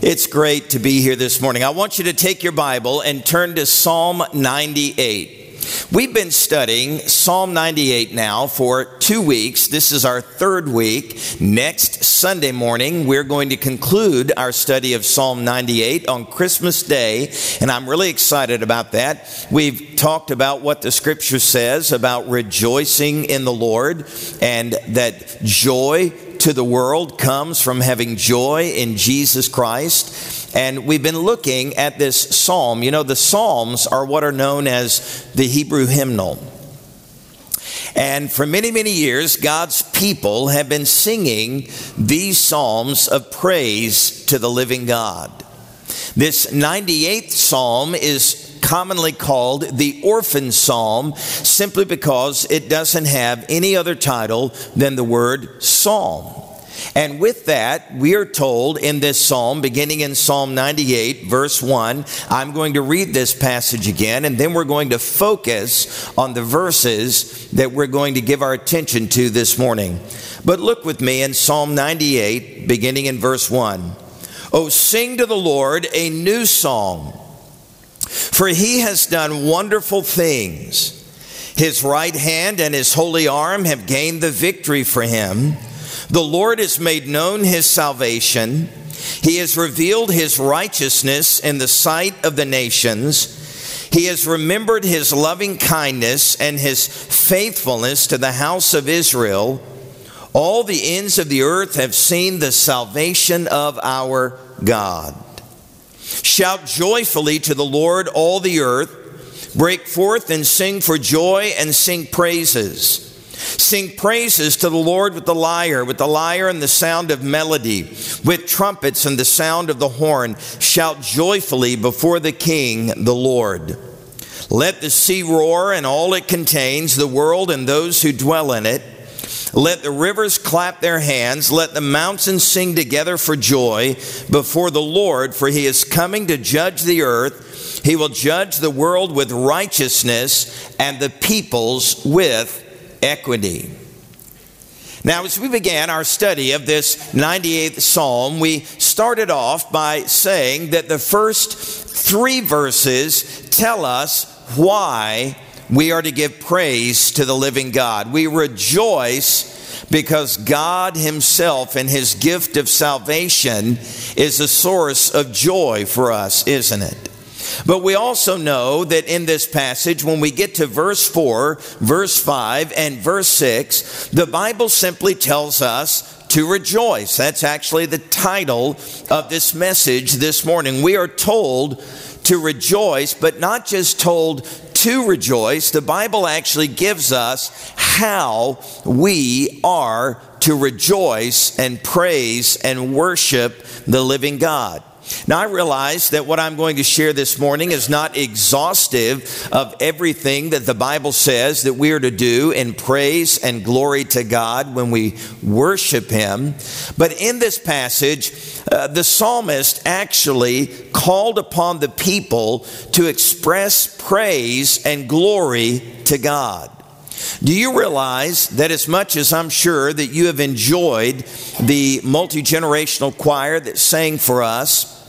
It's great to be here this morning. I want you to take your Bible and turn to Psalm 98. We've been studying Psalm 98 now for 2 weeks. This is our third week. Next Sunday morning, we're going to conclude our study of Psalm 98 on Christmas Day, and I'm really excited about that. We've talked about what the Scripture says about rejoicing in the Lord, and that joy to the world comes from having joy in Jesus Christ. And we've been looking at this psalm. You know, the Psalms are what are known as the Hebrew hymnal. And for many, many years, God's people have been singing these psalms of praise to the living God. This 98th psalm is commonly called the orphan psalm simply because it doesn't have any other title than the word psalm. And with that, we are told in this psalm, beginning in Psalm 98, verse 1, I'm going to read this passage again, and then we're going to focus on the verses that we're going to give our attention to this morning. But look with me in Psalm 98, beginning in verse 1. Oh, sing to the Lord a new song, for he has done wonderful things. His right hand and his holy arm have gained the victory for him. The Lord has made known his salvation. He has revealed his righteousness in the sight of the nations. He has remembered his loving kindness and his faithfulness to the house of Israel. All the ends of the earth have seen the salvation of our God. Shout joyfully to the Lord, all the earth. Break forth and sing for joy and sing praises. Sing praises to the Lord with the lyre and the sound of melody, with trumpets and the sound of the horn. Shout joyfully before the King, the Lord. Let the sea roar and all it contains, the world and those who dwell in it. Let the rivers clap their hands. Let the mountains sing together for joy before the Lord, for he is coming to judge the earth. He will judge the world with righteousness and the peoples with equity. Now, as we began our study of this 98th Psalm, we started off by saying that the first 3 verses tell us why we are to give praise to the living God. We rejoice because God himself and his gift of salvation is a source of joy for us, isn't it? But we also know that in this passage, when we get to verse 4, verse 5, and verse 6, the Bible simply tells us to rejoice. That's actually the title of this message this morning. We are told to rejoice, but not just told to rejoice. The Bible actually gives us how we are to rejoice and praise and worship the living God. Now, I realize that what I'm going to share this morning is not exhaustive of everything that the Bible says that we are to do in praise and glory to God when we worship him. But in this passage, the psalmist actually called upon the people to express praise and glory to God. Do you realize that as much as I'm sure that you have enjoyed the multi-generational choir that sang for us,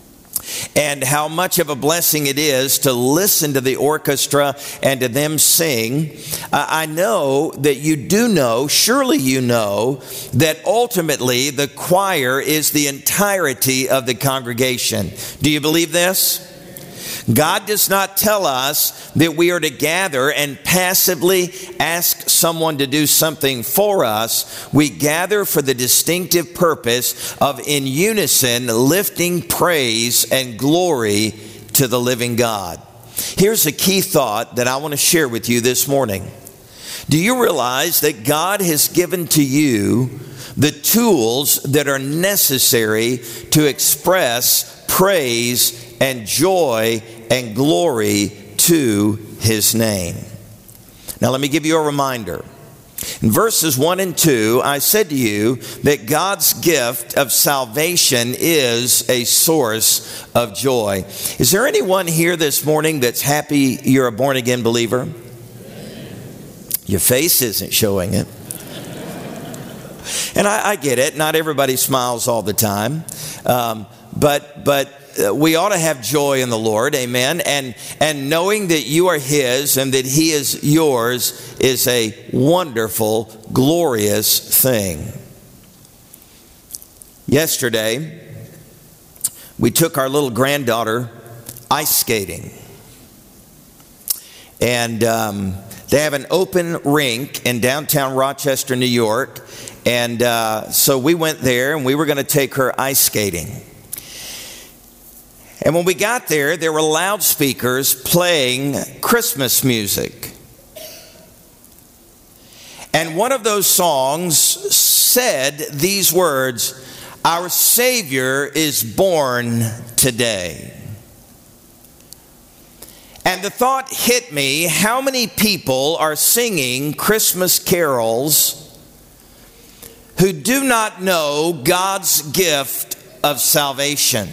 and how much of a blessing it is to listen to the orchestra and to them sing, I know that you do know, surely you know, that ultimately the choir is the entirety of the congregation. Do you believe this? God does not tell us that we are to gather and passively ask someone to do something for us. We gather for the distinctive purpose of in unison lifting praise and glory to the living God. Here's a key thought that I want to share with you this morning. Do you realize that God has given to you the tools that are necessary to express praise and joy and glory to his name? Now let me give you a reminder. In verses 1 and 2, I said to you that God's gift of salvation is a source of joy. Is there anyone here this morning that's happy you're a born-again believer? Your face isn't showing it. And I get it. Not everybody smiles all the time. we ought to have joy in the Lord, amen. And knowing that you are His and that He is yours is a wonderful, glorious thing. Yesterday, we took our little granddaughter ice skating. And they have an open rink in downtown Rochester, New York. And so we went there and we were going to take her ice skating. And when we got there, there were loudspeakers playing Christmas music. And one of those songs said these words, "Our Savior is born today." And the thought hit me, how many people are singing Christmas carols who do not know God's gift of salvation?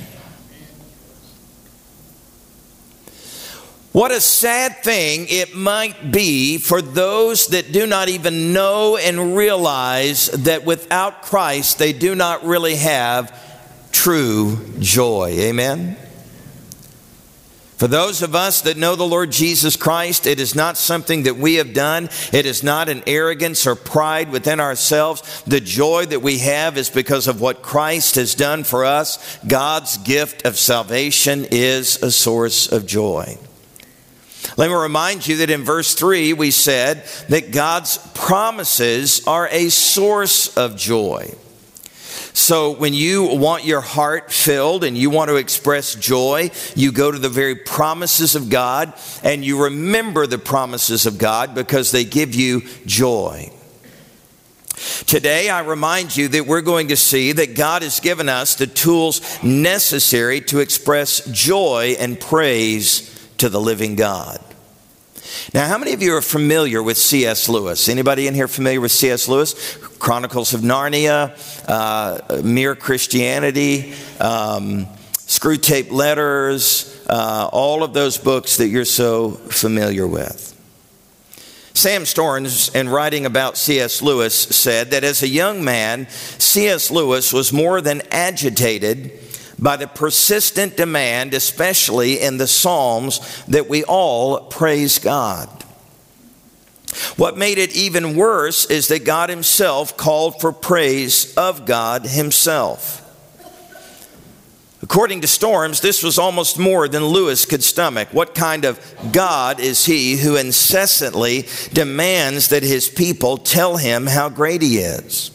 What a sad thing it might be for those that do not even know and realize that without Christ they do not really have true joy. Amen? For those of us that know the Lord Jesus Christ, it is not something that we have done. It is not an arrogance or pride within ourselves. The joy that we have is because of what Christ has done for us. God's gift of salvation is a source of joy. Let me remind you that in verse 3 we said that God's promises are a source of joy. So when you want your heart filled and you want to express joy, you go to the very promises of God and you remember the promises of God because they give you joy. Today, I remind you that we're going to see that God has given us the tools necessary to express joy and praise to the living God. Now, how many of you are familiar with C.S. Lewis? Anybody in here familiar with C.S. Lewis? Chronicles of Narnia, Mere Christianity, Screwtape Letters, all of those books that you're so familiar with. Sam Storms, in writing about C.S. Lewis, said that as a young man, C.S. Lewis was more than agitated by the persistent demand, especially in the Psalms, that we all praise God. What made it even worse is that God Himself called for praise of God Himself. According to Storms, this was almost more than Lewis could stomach. What kind of God is He who incessantly demands that His people tell Him how great He is?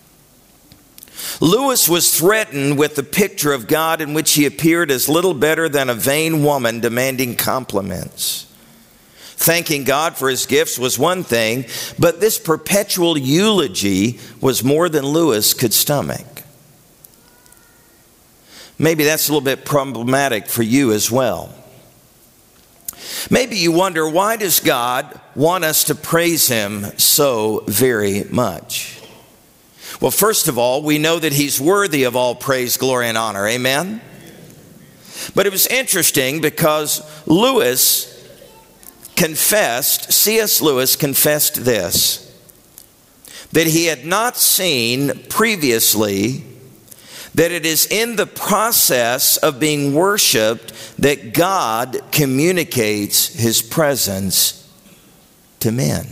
Lewis was threatened with the picture of God in which He appeared as little better than a vain woman demanding compliments. Thanking God for His gifts was one thing, but this perpetual eulogy was more than Lewis could stomach. Maybe that's a little bit problematic for you as well. Maybe you wonder, why does God want us to praise Him so very much? Well, first of all, we know that He's worthy of all praise, glory, and honor. Amen? But it was interesting because C.S. Lewis confessed this, that he had not seen previously that it is in the process of being worshiped that God communicates His presence to men.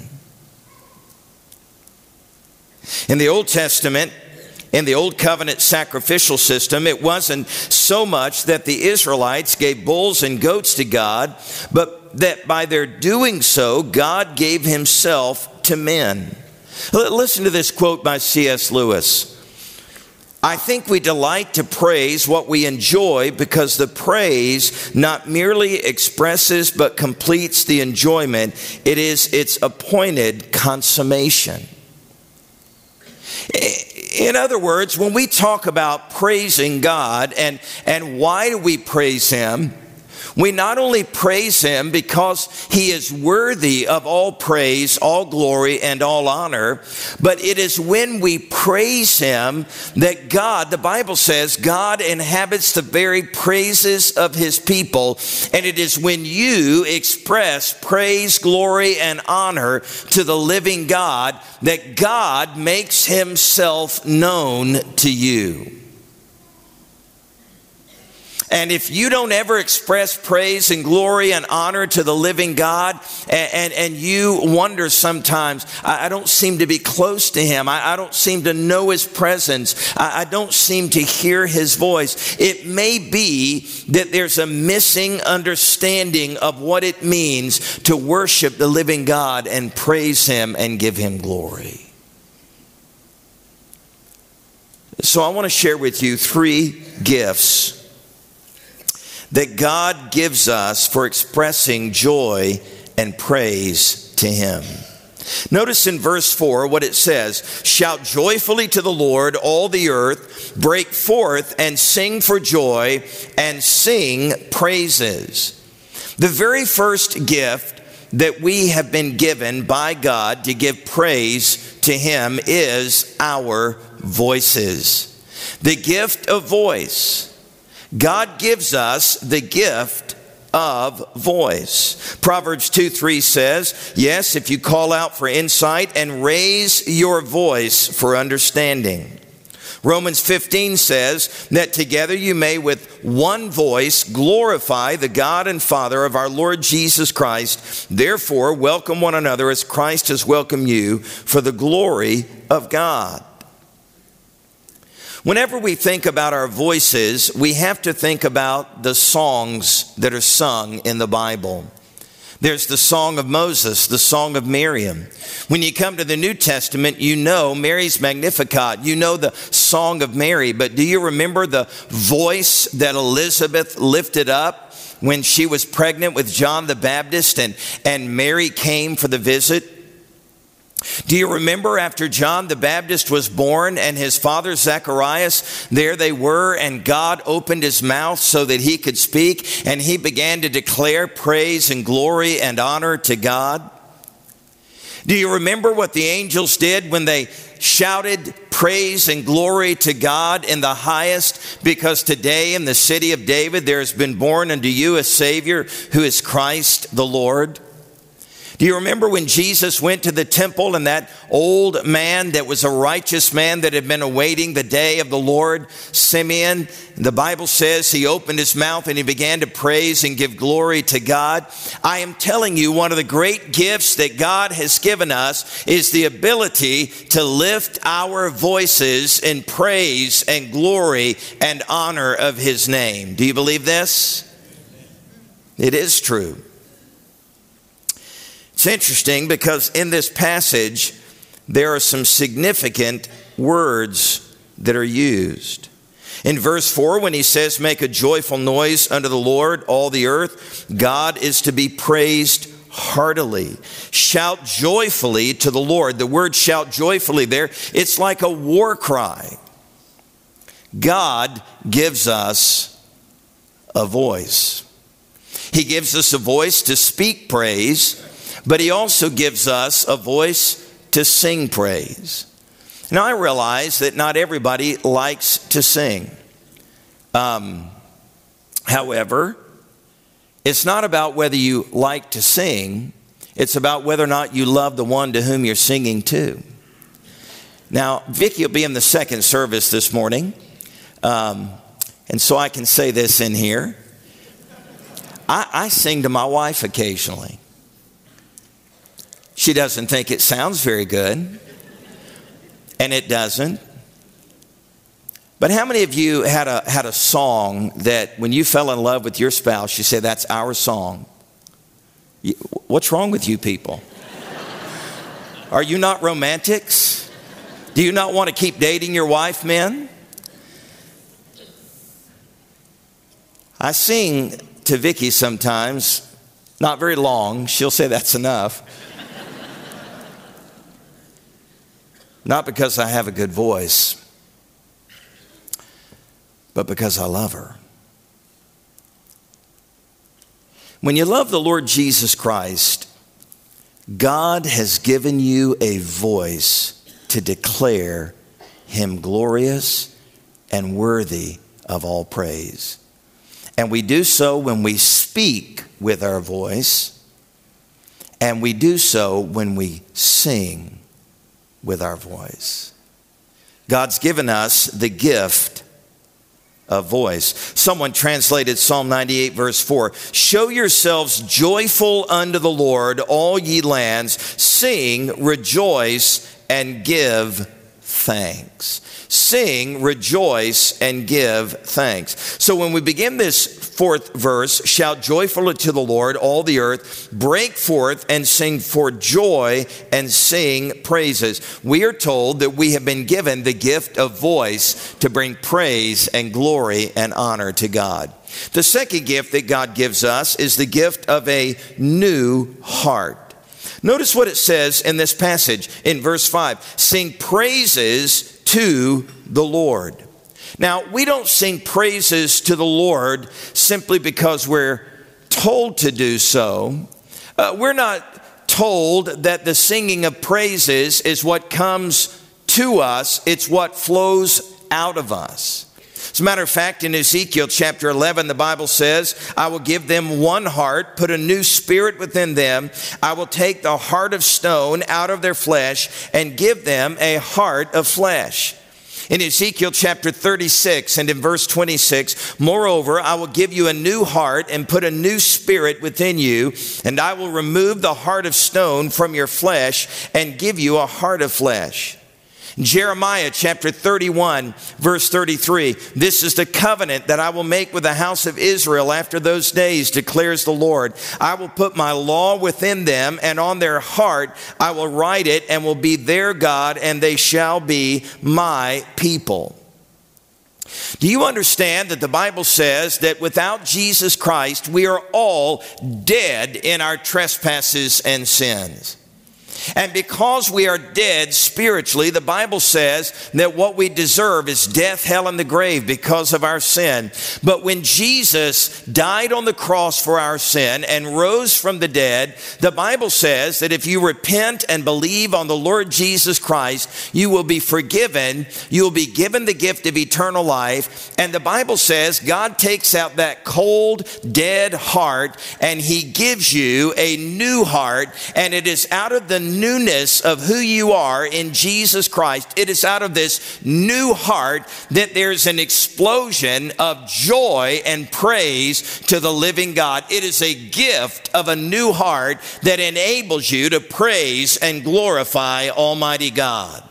In the Old Testament, in the Old Covenant sacrificial system, it wasn't so much that the Israelites gave bulls and goats to God, but that by their doing so, God gave Himself to men. Listen to this quote by C.S. Lewis. I think we delight to praise what we enjoy because the praise not merely expresses but completes the enjoyment. It is its appointed consummation. In other words, when we talk about praising God and why do we praise Him, we not only praise Him because He is worthy of all praise, all glory, and all honor, but it is when we praise Him that God, the Bible says, God inhabits the very praises of His people. And it is when you express praise, glory, and honor to the living God that God makes Himself known to you. And if you don't ever express praise and glory and honor to the living God, and you wonder sometimes, I don't seem to be close to him. I don't seem to know his presence. I don't seem to hear his voice. It may be that there's a missing understanding of what it means to worship the living God and praise him and give him glory. So I want to share with you 3 gifts that God gives us for expressing joy and praise to him. Notice in verse 4 what it says. Shout joyfully to the Lord, all the earth. Break forth and sing for joy and sing praises. The very first gift that we have been given by God to give praise to him is our voices. The gift of voice. God gives us the gift of voice. Proverbs 2:3 says, yes, if you call out for insight and raise your voice for understanding. Romans 15 says that together you may with one voice glorify the God and Father of our Lord Jesus Christ. Therefore, welcome one another as Christ has welcomed you for the glory of God. Whenever we think about our voices, we have to think about the songs that are sung in the Bible. There's the Song of Moses, the Song of Miriam. When you come to the New Testament, you know Mary's Magnificat. You know the Song of Mary. But do you remember the voice that Elizabeth lifted up when she was pregnant with John the Baptist and Mary came for the visit? Do you remember after John the Baptist was born and his father Zacharias, there they were, and God opened his mouth so that he could speak, and he began to declare praise and glory and honor to God? Do you remember what the angels did when they shouted praise and glory to God in the highest? Because today in the city of David there has been born unto you a Savior who is Christ the Lord. Do you remember when Jesus went to the temple and that old man that was a righteous man that had been awaiting the day of the Lord, Simeon, the Bible says he opened his mouth and he began to praise and give glory to God? I am telling you, one of the great gifts that God has given us is the ability to lift our voices in praise and glory and honor of his name. Do you believe this? It is true. It's interesting because in this passage, there are some significant words that are used. In verse 4, when he says, make a joyful noise unto the Lord, all the earth, God is to be praised heartily. Shout joyfully to the Lord. The word shout joyfully there, it's like a war cry. God gives us a voice. He gives us a voice to speak praise, but he also gives us a voice to sing praise. Now, I realize that not everybody likes to sing. However, it's not about whether you like to sing. It's about whether or not you love the one to whom you're singing to. Now, Vicki will be in the second service this morning. And so I can say this in here. I sing to my wife occasionally. She doesn't think it sounds very good, and it doesn't. But how many of you had a song that when you fell in love with your spouse, you said, that's our song? What's wrong with you people? Are you not romantics? Do you not want to keep dating your wife, men? I sing to Vicki sometimes, not very long. She'll say that's enough. Not because I have a good voice, but because I love her. When you love the Lord Jesus Christ, God has given you a voice to declare him glorious and worthy of all praise. And we do so when we speak with our voice, and we do so when we sing with our voice. God's given us the gift a voice. Someone translated Psalm 98 verse 4. Show yourselves joyful unto the Lord, all ye lands. Sing, rejoice, and give thanks. Sing, rejoice, and give thanks. So when we begin this fourth verse, shout joyfully to the Lord, all the earth, break forth and sing for joy and sing praises. We are told that we have been given the gift of voice to bring praise and glory and honor to God. The second gift that God gives us is the gift of a new heart. Notice what it says in this passage in verse 5. Sing praises to the Lord. Now, we don't sing praises to the Lord simply because we're told to do so. We're not told that the singing of praises is what comes to us. It's what flows out of us. As a matter of fact, in Ezekiel chapter 11, the Bible says, I will give them one heart, put a new spirit within them. I will take the heart of stone out of their flesh and give them a heart of flesh. In Ezekiel chapter 36 and in verse 26, moreover, I will give you a new heart and put a new spirit within you, and I will remove the heart of stone from your flesh and give you a heart of flesh. Jeremiah chapter 31 verse 33, this is the covenant that I will make with the house of Israel after those days, declares the Lord. I will put my law within them, and on their heart I will write it, and will be their God, and they shall be my people. Do you understand that the Bible says that without Jesus Christ, we are all dead in our trespasses and sins? And because we are dead spiritually, the Bible says that what we deserve is death, hell, and the grave because of our sin. But when Jesus died on the cross for our sin and rose from the dead, the Bible says that if you repent and believe on the Lord Jesus Christ, you will be forgiven. You will be given the gift of eternal life. And the Bible says God takes out that cold, dead heart and He gives you a new heart. And it is out of the newness of who you are in Jesus Christ. It is out of this new heart that there's an explosion of joy and praise to the living God. It is a gift of a new heart that enables you to praise and glorify Almighty God.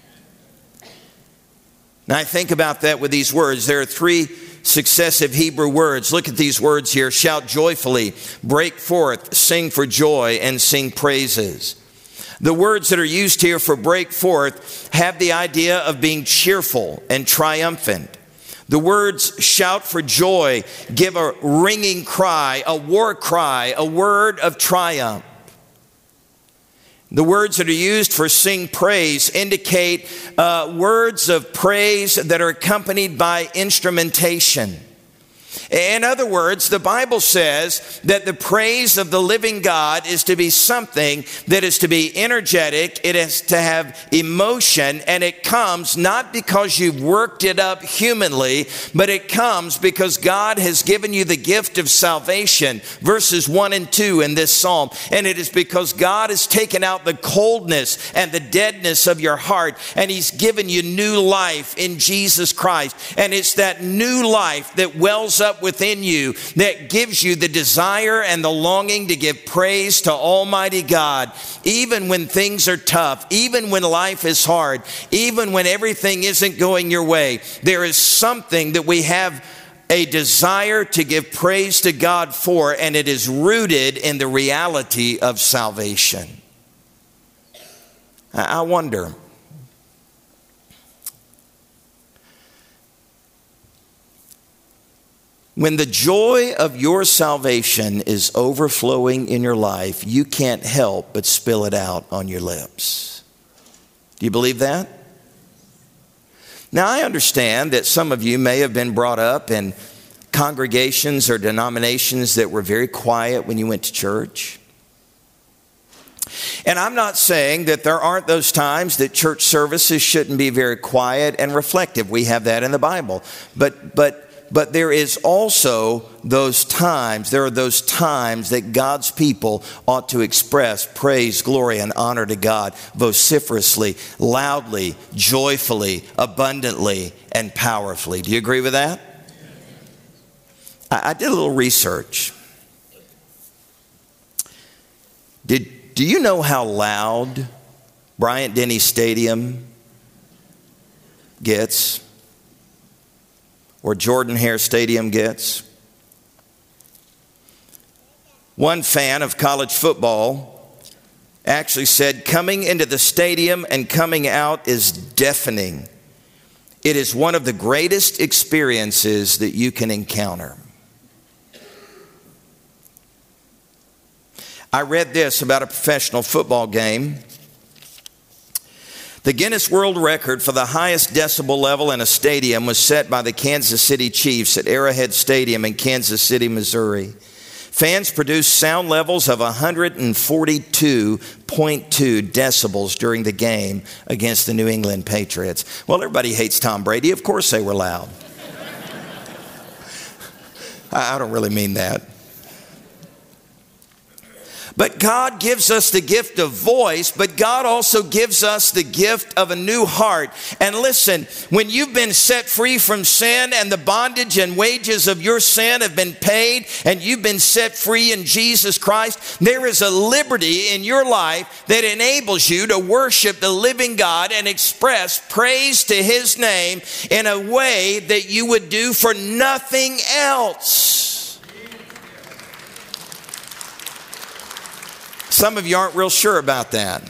Now I think about that with these words. There are three successive Hebrew words. Look at these words here. Shout joyfully, break forth, sing for joy, and sing praises. The words that are used here for break forth have the idea of being cheerful and triumphant. The words shout for joy give a ringing cry, a war cry, a word of triumph. The words that are used for sing praise indicate words of praise that are accompanied by instrumentation. In other words, the Bible says that the praise of the living God is to be something that is to be energetic, it is to have emotion, and it comes not because you've worked it up humanly, but it comes because God has given you the gift of salvation, verses 1 and 2 in this psalm. And it is because God has taken out the coldness and the deadness of your heart, and He's given you new life in Jesus Christ. And it's that new life that wells up within you that gives you the desire and the longing to give praise to Almighty God, even when things are tough, even when life is hard, even when everything isn't going your way. There is something that we have a desire to give praise to God for, and it is rooted in the reality of salvation. I wonder, when the joy of your salvation is overflowing in your life, you can't help but spill it out on your lips. Do you believe that? Now, I understand that some of you may have been brought up in congregations or denominations that were very quiet when you went to church. And I'm not saying that there aren't those times that church services shouldn't be very quiet and reflective. We have that in the Bible. But there is also those times, there are those times that God's people ought to express praise, glory, and honor to God vociferously, loudly, joyfully, abundantly, and powerfully. Do you agree with that? I did a little research. Do you know how loud Bryant-Denny Stadium gets? Or Jordan-Hare Stadium gets? One fan of college football actually said, coming into the stadium and coming out is deafening. It is one of the greatest experiences that you can encounter. I read this about a professional football game. The Guinness World Record for the highest decibel level in a stadium was set by the Kansas City Chiefs at Arrowhead Stadium in Kansas City, Missouri. Fans produced sound levels of 142.2 decibels during the game against the New England Patriots. Well, everybody hates Tom Brady. Of course they were loud. I don't really mean that. But God gives us the gift of voice, but God also gives us the gift of a new heart. And listen, when you've been set free from sin and the bondage and wages of your sin have been paid and you've been set free in Jesus Christ, there is a liberty in your life that enables you to worship the living God and express praise to His name in a way that you would do for nothing else. Some of you aren't real sure about that.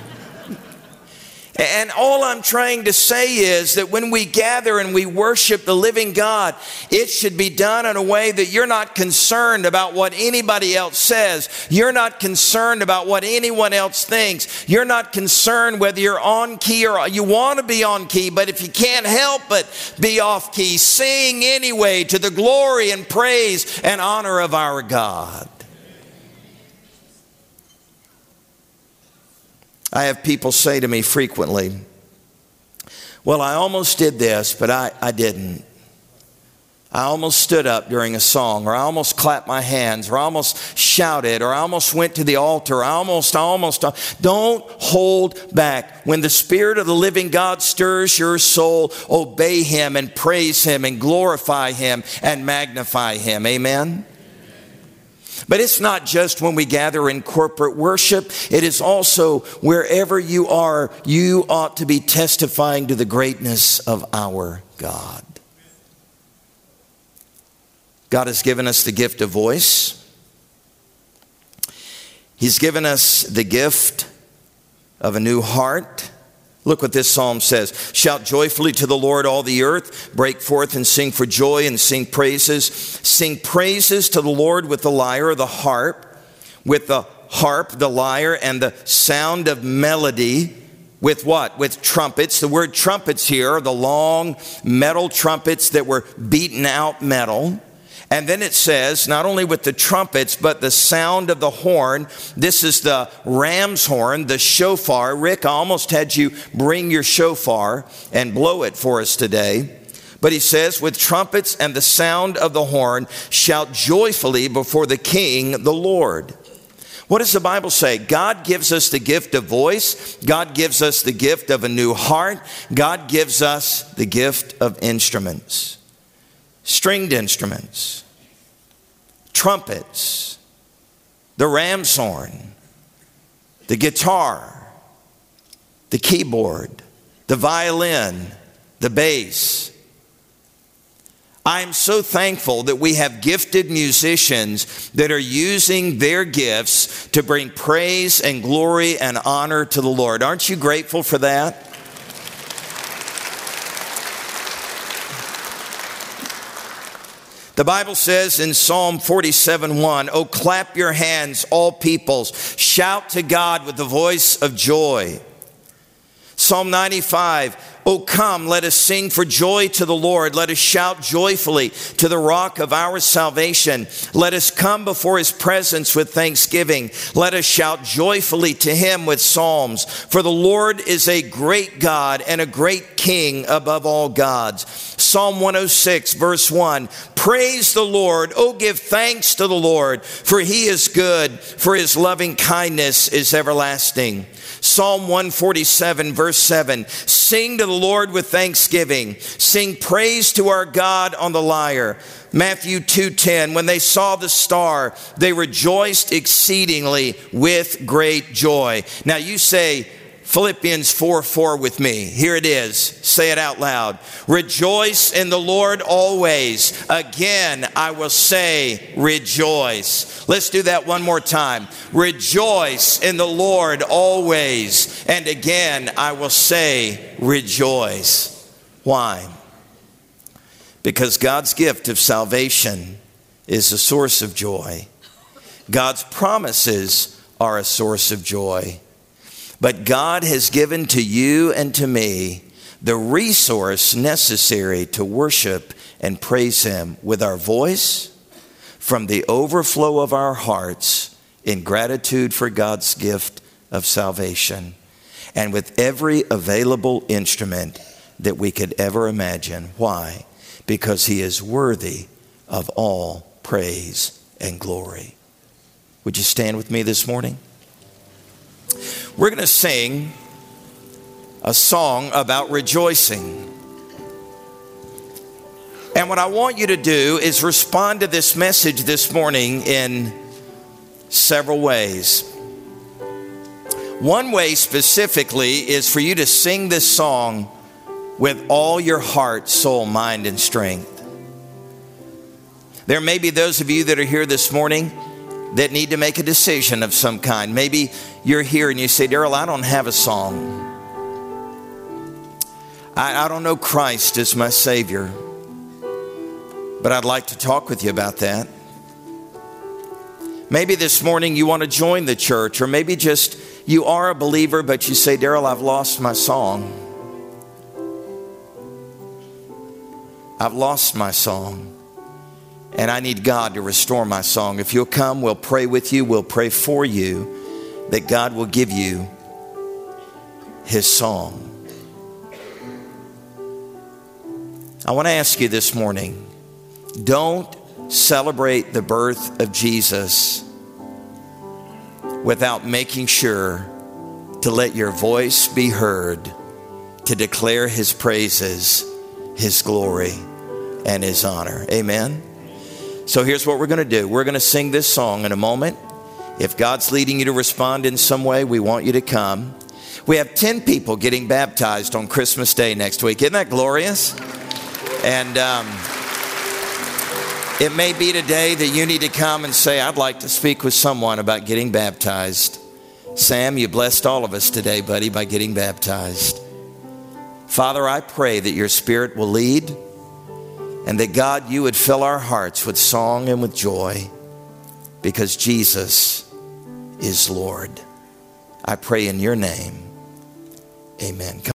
And all I'm trying to say is that when we gather and we worship the living God, it should be done in a way that you're not concerned about what anybody else says. You're not concerned about what anyone else thinks. You're not concerned whether you're on key or you want to be on key, but if you can't help but be off key, sing anyway to the glory and praise and honor of our God. I have people say to me frequently, well, I almost did this, but I didn't. I almost stood up during a song, or I almost clapped my hands, or I almost shouted, or I almost went to the altar. I almost. Don't hold back. When the Spirit of the living God stirs your soul, obey Him and praise Him and glorify Him and magnify Him. Amen? But it's not just when we gather in corporate worship. It is also wherever you are, you ought to be testifying to the greatness of our God. God has given us the gift of voice. He's given us the gift of a new heart. Look what this psalm says. Shout joyfully to the Lord, all the earth. Break forth and sing for joy and sing praises. Sing praises to the Lord with the lyre or the harp. With the harp, the lyre, and the sound of melody. With what? With trumpets. The word trumpets here are the long metal trumpets that were beaten out metal. And then it says, not only with the trumpets, but the sound of the horn. This is the ram's horn, the shofar. Rick, I almost had you bring your shofar and blow it for us today. But he says, with trumpets and the sound of the horn, shout joyfully before the King, the Lord. What does the Bible say? God gives us the gift of voice. God gives us the gift of a new heart. God gives us the gift of instruments. Stringed instruments, trumpets, the ram's horn, the guitar, the keyboard, the violin, the bass. I'm so thankful that we have gifted musicians that are using their gifts to bring praise and glory and honor to the Lord. Aren't you grateful for that? The Bible says in Psalm 47:1, "Oh, clap your hands, all peoples. Shout to God with the voice of joy." Psalm 95, "Oh, come, let us sing for joy to the Lord. Let us shout joyfully to the rock of our salvation. Let us come before His presence with thanksgiving. Let us shout joyfully to Him with psalms. For the Lord is a great God and a great King above all gods." Psalm 106, verse 1. Praise the Lord. Oh, give thanks to the Lord, for he is good, for his loving kindness is everlasting. Psalm 147, verse 7. Sing to the Lord with thanksgiving. Sing praise to our God on the lyre. Matthew 2:10. When they saw the star, they rejoiced exceedingly with great joy. Now you say Philippians 4:4 with me. Here it is. Say it out loud. Rejoice in the Lord always. Again, I will say rejoice. Let's do that one more time. Rejoice in the Lord always. And again, I will say rejoice. Why? Because God's gift of salvation is a source of joy. God's promises are a source of joy. But God has given to you and to me the resource necessary to worship and praise him with our voice from the overflow of our hearts in gratitude for God's gift of salvation, and with every available instrument that we could ever imagine. Why? Because he is worthy of all praise and glory. Would you stand with me this morning? We're going to sing a song about rejoicing. And what I want you to do is respond to this message this morning in several ways. One way specifically is for you to sing this song with all your heart, soul, mind, and strength. There may be those of you that are here this morning that need to make a decision of some kind. Maybe you're here and you say, Daryl, I don't have a song. I don't know Christ as my Savior. But I'd like to talk with you about that. Maybe this morning you want to join the church, or maybe just you are a believer, but you say, Daryl, I've lost my song. I've lost my song. And I need God to restore my song. If you'll come, we'll pray with you. We'll pray for you that God will give you his song. I want to ask you this morning, don't celebrate the birth of Jesus without making sure to let your voice be heard to declare his praises, his glory, and his honor. Amen. So here's what we're going to do. We're going to sing this song in a moment. If God's leading you to respond in some way, we want you to come. We have 10 people getting baptized on Christmas Day next week. Isn't that glorious? And it may be today that you need to come and say, I'd like to speak with someone about getting baptized. Sam, you blessed all of us today, buddy, by getting baptized. Father, I pray that your Spirit will lead, and that, God, you would fill our hearts with song and with joy, because Jesus is Lord. I pray in your name. Amen.